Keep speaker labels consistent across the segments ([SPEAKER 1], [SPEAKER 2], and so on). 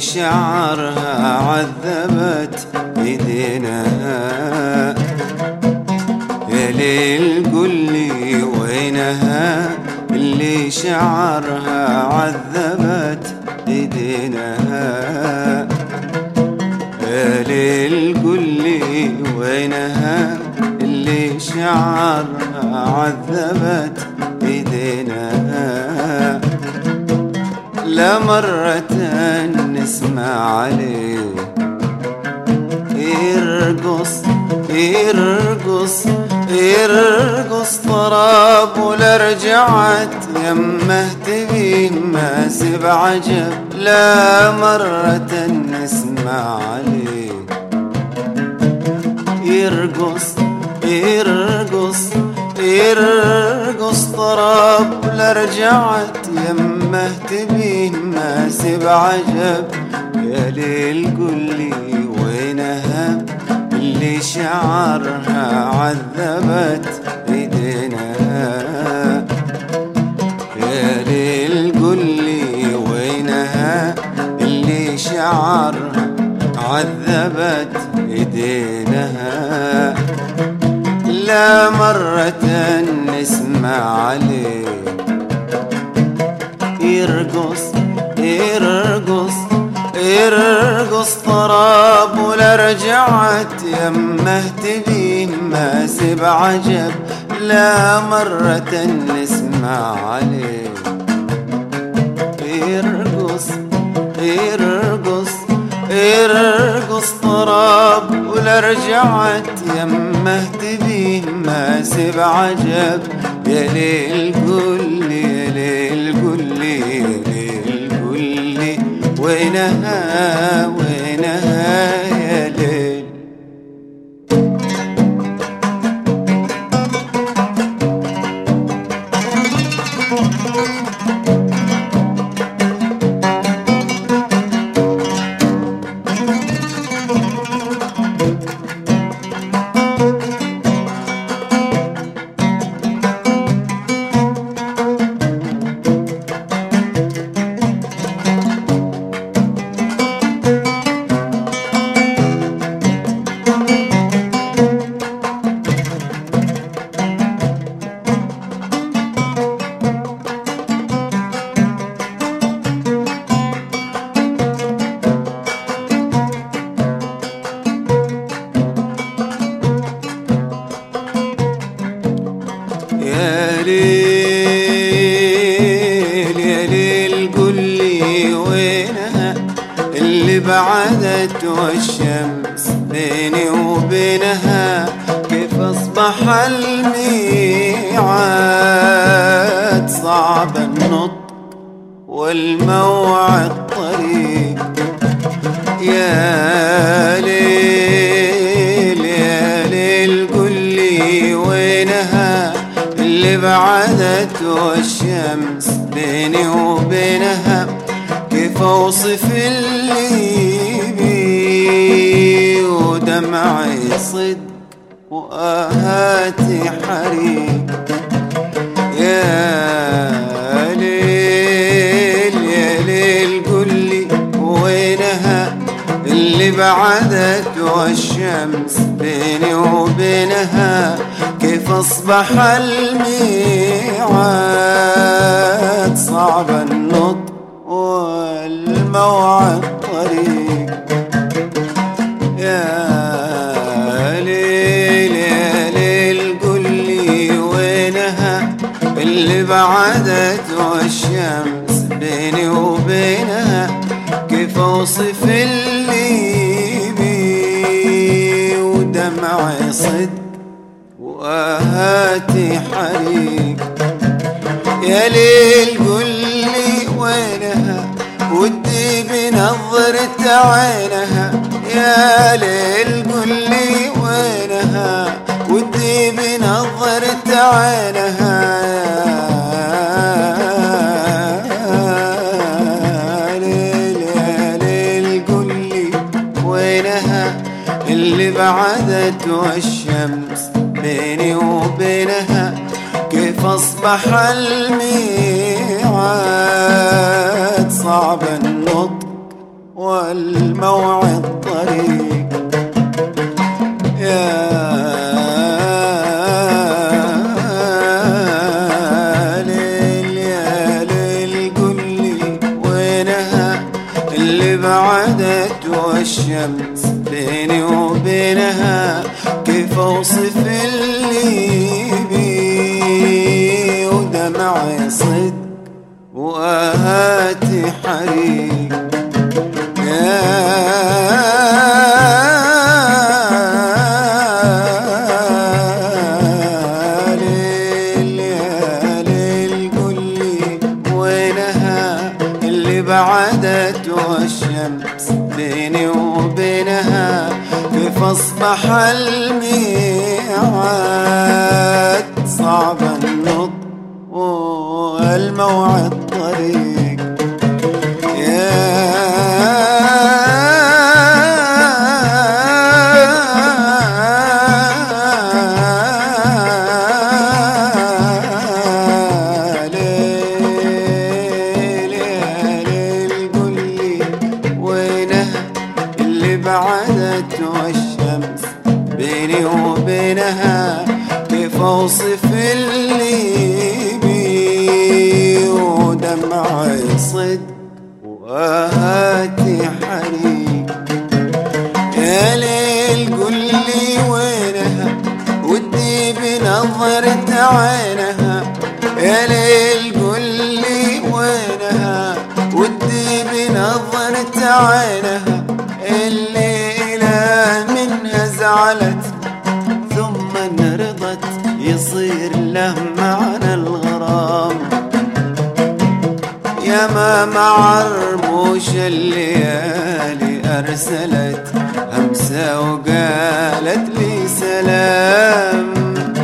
[SPEAKER 1] شعرها عذبت ايدينا. يا ليل قولي وينها اللي شعرها عذبت ايدينا. يا ليل قولي وينها اللي شعرها عذبت ايدينا. لا مرة نسمع عليه يرقص يرقص يرقص طراب، ولا رجعت يمه تبي ماسي بعجب. لا مرة نسمع عليه يرقص يرقص يرقص طراب، ولا رجعت يمه تبي ماسي بعجب. يا ليل قولي وينها اللي شعرها عذبت ايدينا. يا ليل قولي وينها اللي شعرها عذبت ايدينا. لا مرة نسمع عليه يرقص يرقص يرقص طراب، ولا رجعت يمه تبي ماسي بعجب. لا مرة نسمع عليه يرقص يرقص يرقص طراب، ولا رجعت يمه تبي ماسي بعجب. يا ليل قولي يا ليل قولي يا ليل قولي وينها وينها يا ليل. يا ليل يا ليل قولي وينها اللي بعدت والشمس بيني وبينها. كيف اصبح الميعاد صعب النطق والموعد طريق. يا ليل يا ليل قولي وينها اللي بعدت والشمس بيني وبينها. كيف اوصف اللي بي ودمعي صدق وآهاتي حريق. يا ليل يا ليل قولي وينها اللي بعدت والشمس بيني وبينها. كيف اصبح الميعاد صعب النطق والموعد طريق. يا ليل يا ليل قولي وينها اللي بعدت والشمس بيني وبينها. كيف اوصف اللي بي ودمعي صدق وآهاتي حريق. يا ليل قولي وينها ودي بنظرة عينها. يا ليل قولي وينها ودي بنظرة عينها. يا ليل قولي وينها اللي بعدت والشمس بيني وبينها. كيف اصبح الميعاد صعب النطق والموعد طريق. يا ليل يا ليل قولي وينها اللي بعدت والشمس بيني وبينها، كيف اوصف اللي بي ودمعي صدق وآهاتي حريق. يا ليل يا ليل قولي وينها اللي بعدت والشمس بيني وبينها، كيف أصبح الميعاد صعب النطق والموعد طريق. يا ليل يا ليل قولي وينها اللي بعدت والشمس بيني وبينها، كيف اوصف اللي بي ودمعي صدق وآهاتي حريق. يا ليل قولي وينها ودي بنظرة عينها. يا ليل قولي وينها ودي بنظرة عينها، الليلة منها زعلت ثم رضت يصير له معنى الغرام. يا ما مع رموش الليالي أرسلت همسة وقالت لي سلام،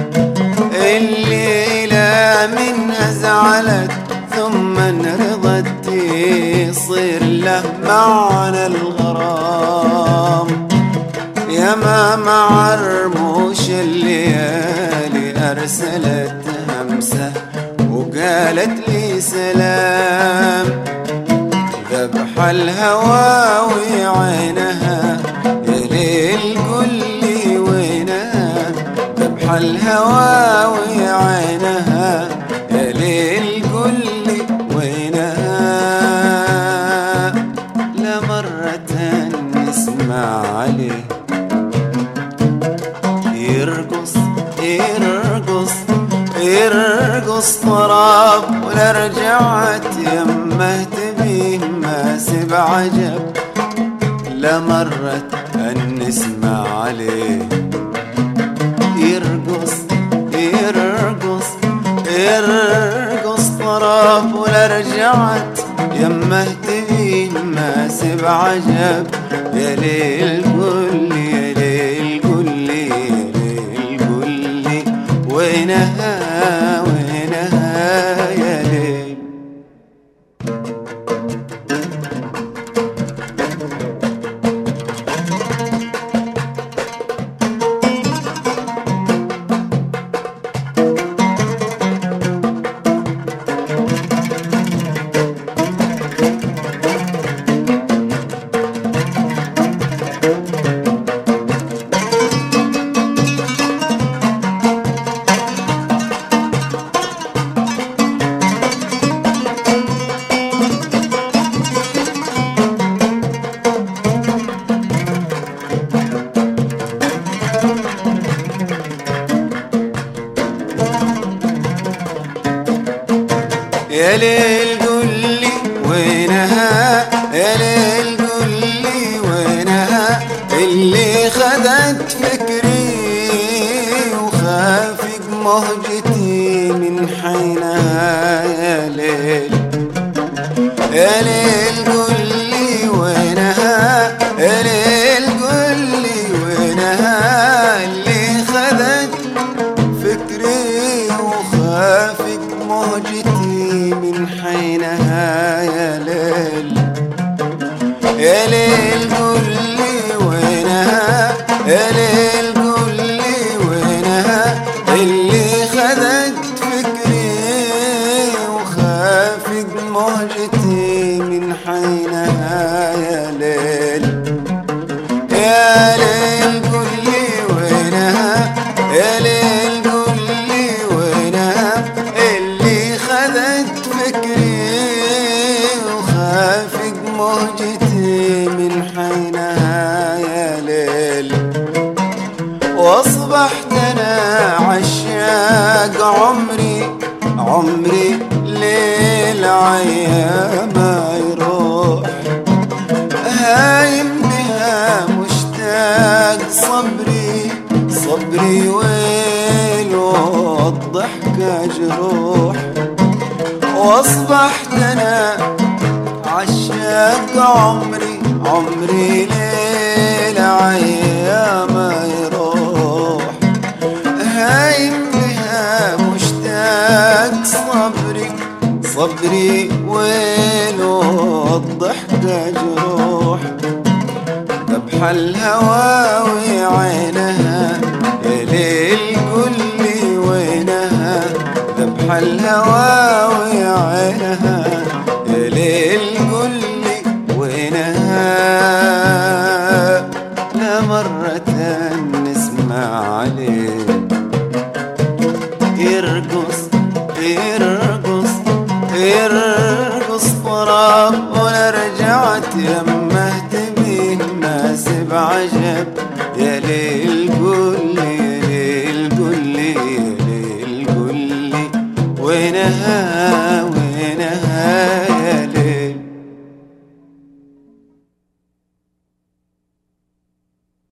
[SPEAKER 1] الليلة منها زعلت ثم رضت يصير له معنى الغرام. يا ما مع رموش الليالي أرسلت همسة وقالت لي سلام، ذبح الهوى وعينها. يا ليل قولي وينها ذبح الهوى وعينها. يا ليل قولي وينها لمرة نسمع عليه يرقص يرقص يرقص طراب، ولا رجعت يمه تبيه ما سب عجب لمرت أن نسمع عليه يرقص يرقص يرقص طراب، ولا رجعت يمه تبيه ما سب عجب. يا ليل قولي يا ليل قولي يا ليل قولي وينها وينها يا ليل. يا ليل قولي وينها يا ليل قولي وينها اللي خذت فكري وخافق مهجتي من حينها. يا ليل يا ليل قولي وينها يا ليل قولي وينها اللي خذت فكري وخافق مهجتي من حينها. يا ليل يا ليل قولي وينها يا ليل قولي وينها اللي خذت فكري وخافق مهجتي من حينها. يا ليل عشاق عمري ليل عيا ما يروح، هايم بها مشتاق صبري ويل والضحكة جروح، واصبحت انا عشاق عمري ليل عيا ما يروح، هايم بها مشتاق صبري ويل والضحكة جروح، ذبح الهوى وعينها يا ليل قولي وينها، ذبح الهوى وعينها يا ليل قولي وينها، لا مرة نسمع عليه يرقص طرب ولا رجعت يم